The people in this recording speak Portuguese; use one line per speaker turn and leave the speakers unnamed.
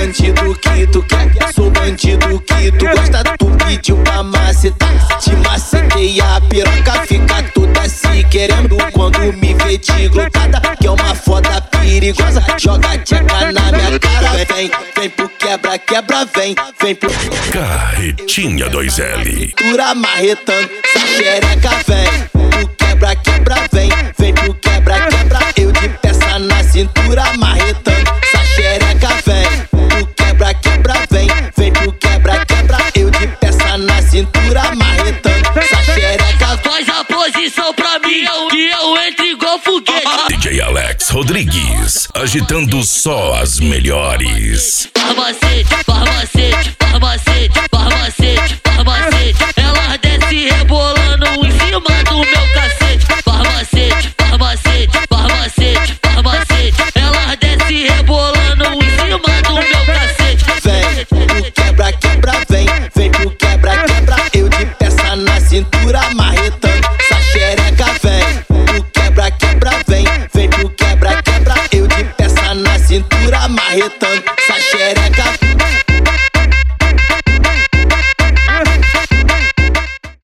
bandido que tu quer, sou bandido que tu gosta. Tu pediu pra macetar, te macetei a piroca, fica toda se querendo quando me vê de grudada, que é uma foda perigosa. Joga tcheca na minha cara, vem pro quebra, quebra, vem pro
Carretinha 2L.
Dura marretando, essa xereca vem pro quebra, quebra, vem pro quebra, quebra. Eu de peça na cintura marretando, essa xereca vem pro quebra, quebra, vem pro quebra, quebra. Eu de peça na cintura marretando, essa xereca.
Faz a posição pra mim que eu entro igual foguete.
DJ Alex Rodrigues, agitando só as melhores.
Farmacete, farmacete, farmacete, farmacete, farmacete. Ela desce rebolando em cima do meu cacete. Farmacete, farmacete, farmacete, farmacete. Ela desce rebolando em cima do meu cacete.
Vem pro quebra, quebra, vem pro quebra, quebra. Eu de peça na cintura marretando, essa xereca vem pro quebra, quebra, vem pro quebra, quebra. Eu de peça na cintura marretando, essa xereca.